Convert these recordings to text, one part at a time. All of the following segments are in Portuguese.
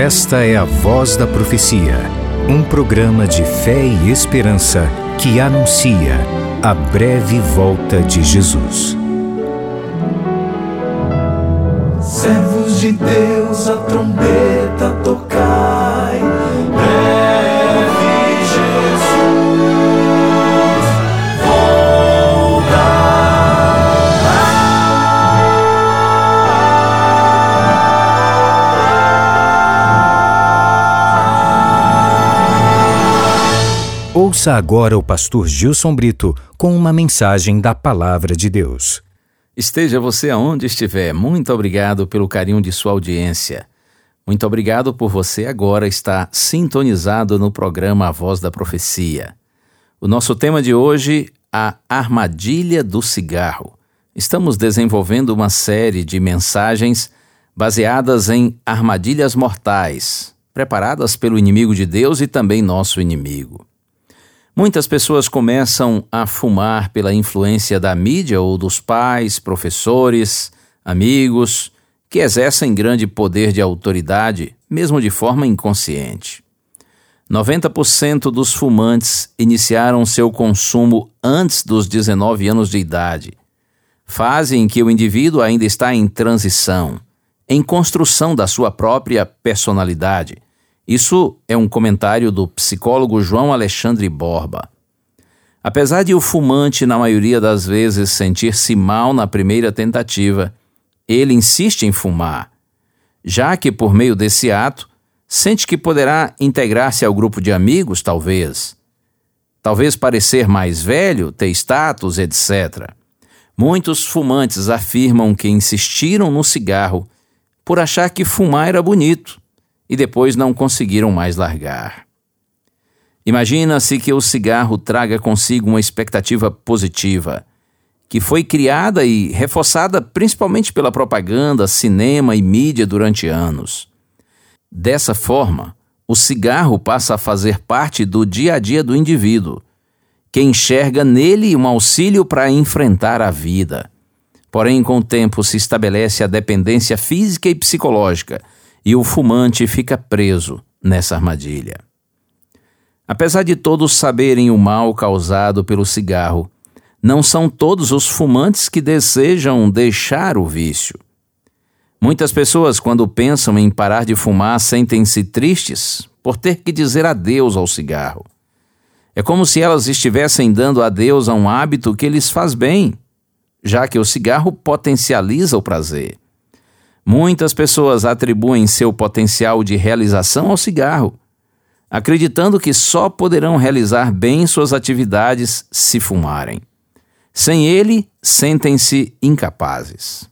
Esta é a Voz da Profecia, um programa de fé e esperança que anuncia a breve volta de Jesus. Servos de Deus, a trombeta tocai, breve Jesus Ouça agora o pastor Gilson Brito com uma mensagem da Palavra de Deus. Esteja você aonde estiver, muito obrigado pelo carinho de sua audiência. Muito obrigado por você agora estar sintonizado no programa A Voz da Profecia. O nosso tema de hoje, a armadilha do cigarro. Estamos desenvolvendo uma série de mensagens baseadas em armadilhas mortais, preparadas pelo inimigo de Deus e também nosso inimigo. Muitas pessoas começam a fumar pela influência da mídia ou dos pais, professores, amigos, que exercem grande poder de autoridade, mesmo de forma inconsciente. 90% dos fumantes iniciaram seu consumo antes dos 19 anos de idade, fase em que o indivíduo ainda está em transição, em construção da sua própria personalidade. Isso é um comentário do psicólogo João Alexandre Borba. Apesar de o fumante, na maioria das vezes, sentir-se mal na primeira tentativa, ele insiste em fumar, já que, por meio desse ato, sente que poderá integrar-se ao grupo de amigos, talvez parecer mais velho, ter status, etc. Muitos fumantes afirmam que insistiram no cigarro por achar que fumar era bonito, e depois não conseguiram mais largar. Imagina-se que o cigarro traga consigo uma expectativa positiva, que foi criada e reforçada principalmente pela propaganda, cinema e mídia durante anos. Dessa forma, o cigarro passa a fazer parte do dia a dia do indivíduo, que enxerga nele um auxílio para enfrentar a vida. Porém, com o tempo se estabelece a dependência física e psicológica, e o fumante fica preso nessa armadilha. Apesar de todos saberem o mal causado pelo cigarro, não são todos os fumantes que desejam deixar o vício. Muitas pessoas, quando pensam em parar de fumar, sentem-se tristes por ter que dizer adeus ao cigarro. É como se elas estivessem dando adeus a um hábito que lhes faz bem, já que o cigarro potencializa o prazer. Muitas pessoas atribuem seu potencial de realização ao cigarro, acreditando que só poderão realizar bem suas atividades se fumarem. Sem ele, sentem-se incapazes.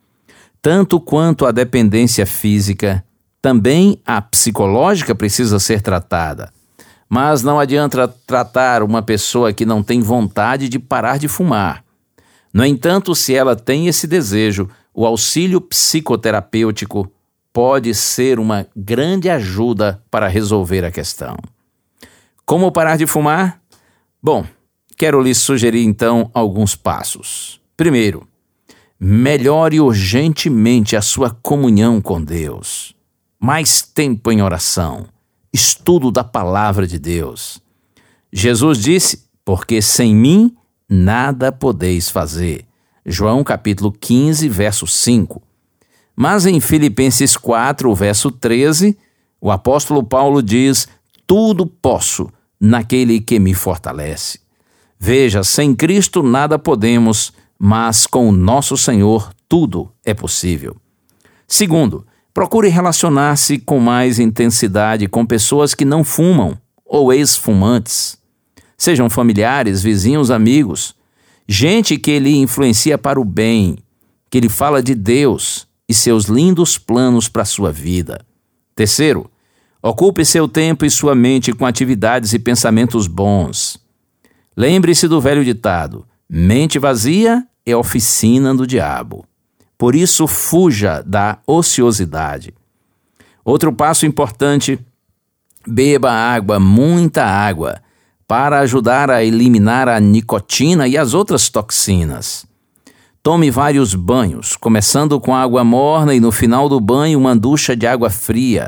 Tanto quanto a dependência física, também a psicológica precisa ser tratada. Mas não adianta tratar uma pessoa que não tem vontade de parar de fumar. No entanto, se ela tem esse desejo, o auxílio psicoterapêutico pode ser uma grande ajuda para resolver a questão. Como parar de fumar? Bom, quero lhes sugerir então alguns passos. Primeiro, melhore urgentemente a sua comunhão com Deus. Mais tempo em oração, estudo da palavra de Deus. Jesus disse, porque sem mim nada podeis fazer. João capítulo 15, verso 5. Mas em Filipenses 4, verso 13, o apóstolo Paulo diz, tudo posso naquele que me fortalece. Veja, sem Cristo nada podemos, mas com o nosso Senhor tudo é possível. Segundo, procure relacionar-se com mais intensidade com pessoas que não fumam ou ex-fumantes. Sejam familiares, vizinhos, amigos. Gente que lhe influencia para o bem, que lhe fala de Deus e seus lindos planos para a sua vida. Terceiro, ocupe seu tempo e sua mente com atividades e pensamentos bons. Lembre-se do velho ditado, mente vazia é oficina do diabo. Por isso, fuja da ociosidade. Outro passo importante, beba água, muita água, para ajudar a eliminar a nicotina e as outras toxinas. Tome vários banhos, começando com água morna e no final do banho uma ducha de água fria.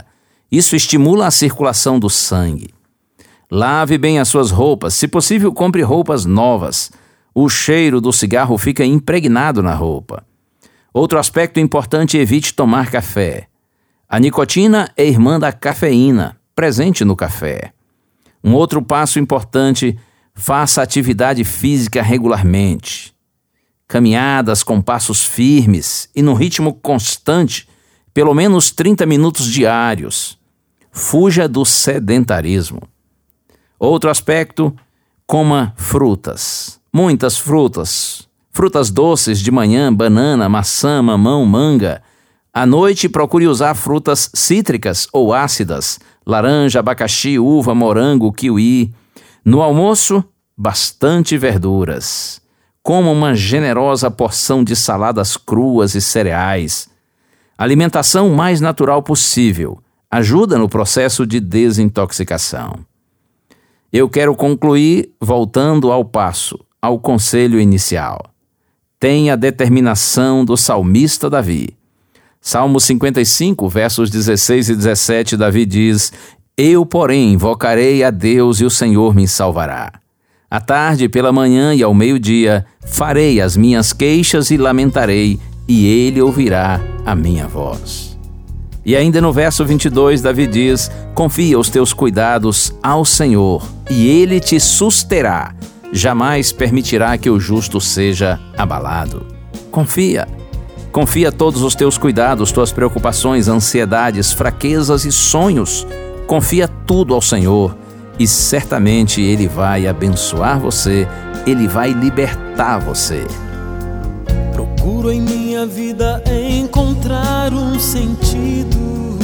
Isso estimula a circulação do sangue. Lave bem as suas roupas. Se possível, compre roupas novas. O cheiro do cigarro fica impregnado na roupa. Outro aspecto importante: evite tomar café. A nicotina é irmã da cafeína, presente no café. Um outro passo importante: faça atividade física regularmente. Caminhadas com passos firmes e num ritmo constante, pelo menos 30 minutos diários. Fuja do sedentarismo. Outro aspecto: coma frutas. Muitas frutas. Frutas doces de manhã: banana, maçã, mamão, manga. À noite, procure usar frutas cítricas ou ácidas: laranja, abacaxi, uva, morango, kiwi. No almoço, bastante verduras. Coma uma generosa porção de saladas cruas e cereais. Alimentação mais natural possível ajuda no processo de desintoxicação. Eu quero concluir voltando ao conselho inicial. Tenha a determinação do salmista Davi. Salmo 55, versos 16 e 17, Davi diz: Eu, porém, invocarei a Deus e o Senhor me salvará. À tarde, pela manhã e ao meio-dia, farei as minhas queixas e lamentarei, e ele ouvirá a minha voz. E ainda no verso 22, Davi diz: Confia os teus cuidados ao Senhor, e ele te susterá. Jamais permitirá que o justo seja abalado. Confia todos os teus cuidados, tuas preocupações, ansiedades, fraquezas e sonhos. Confia tudo ao Senhor e certamente Ele vai abençoar você, Ele vai libertar você. Procuro em minha vida encontrar um sentido,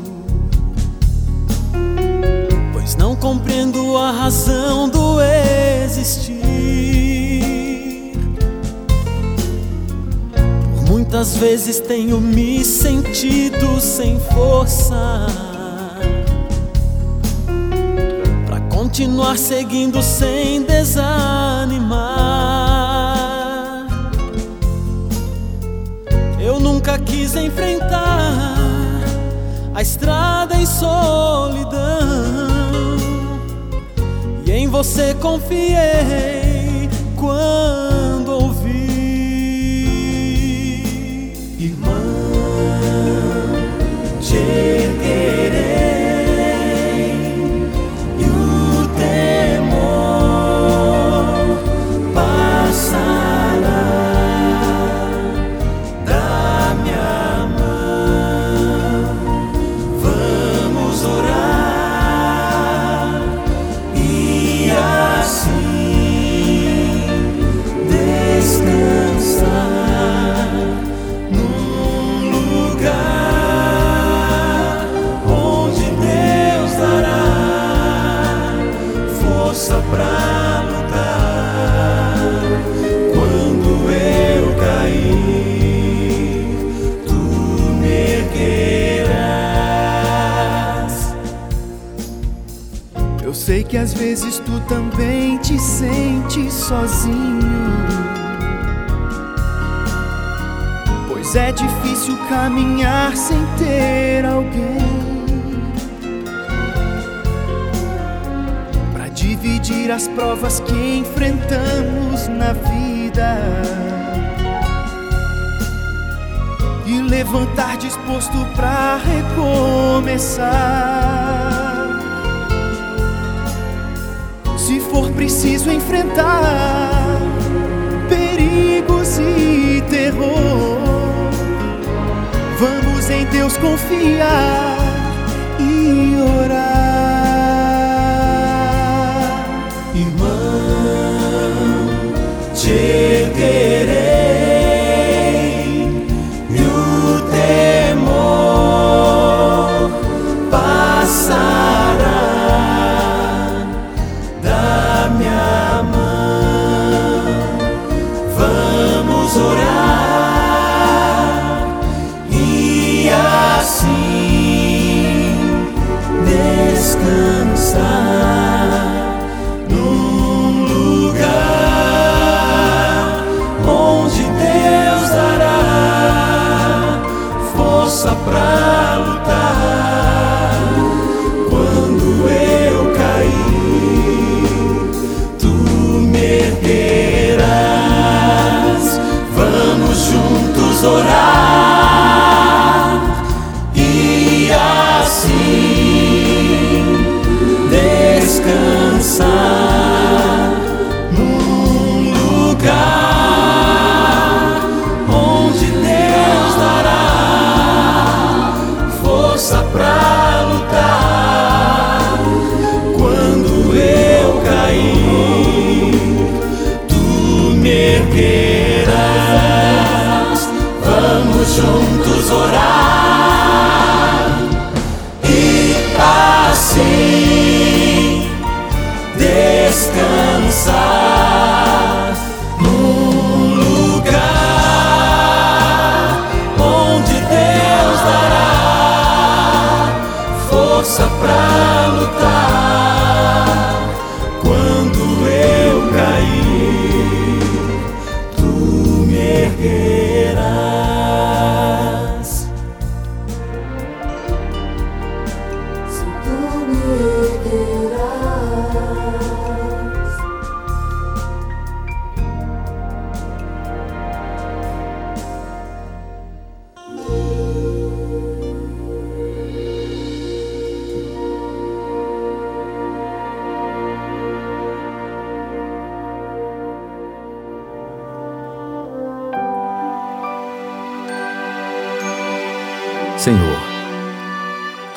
pois não compreendo a razão do existir. Muitas vezes tenho me sentido sem força pra continuar seguindo sem desanimar. Eu nunca quis enfrentar a estrada em solidão, e em você confiei quando ouvi. Irmão, te erguerei, e o temor passará da minha mão. Vamos orar e assim descansar pra lutar. Quando eu cair, tu me erguerás. Eu sei que às vezes tu também te sentes sozinho, pois é difícil caminhar sem ter alguém dividir as provas que enfrentamos na vida e levantar disposto pra recomeçar. Se for preciso enfrentar perigos e terror, vamos em Deus confiar e orar. Te erguerei, e o temor passará da minha mão. Vamos orar e assim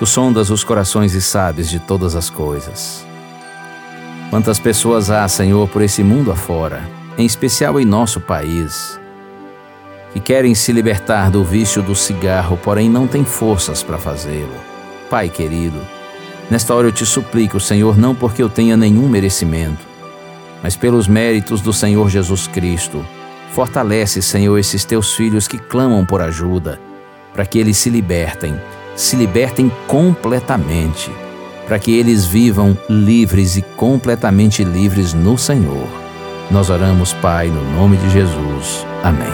Tu sondas os corações e sabes de todas as coisas. Quantas pessoas há, Senhor, por esse mundo afora, em especial em nosso país, que querem se libertar do vício do cigarro, porém não têm forças para fazê-lo. Pai querido, nesta hora eu te suplico, Senhor, não porque eu tenha nenhum merecimento, mas pelos méritos do Senhor Jesus Cristo, fortalece, Senhor, esses teus filhos que clamam por ajuda, para que eles se libertem completamente, para que eles vivam livres e completamente livres no Senhor. Nós oramos, Pai, no nome de Jesus. Amém.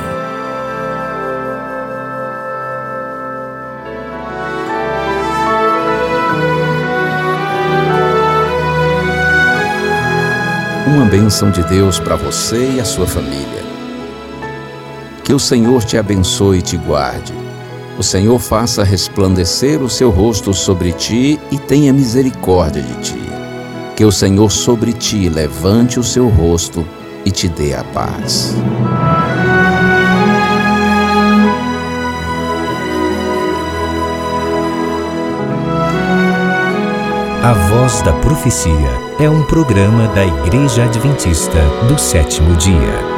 Uma bênção de Deus para você e a sua família. Que o Senhor te abençoe e te guarde. O Senhor faça resplandecer o seu rosto sobre ti e tenha misericórdia de ti. Que o Senhor sobre ti levante o seu rosto e te dê a paz. A Voz da Profecia é um programa da Igreja Adventista do Sétimo Dia.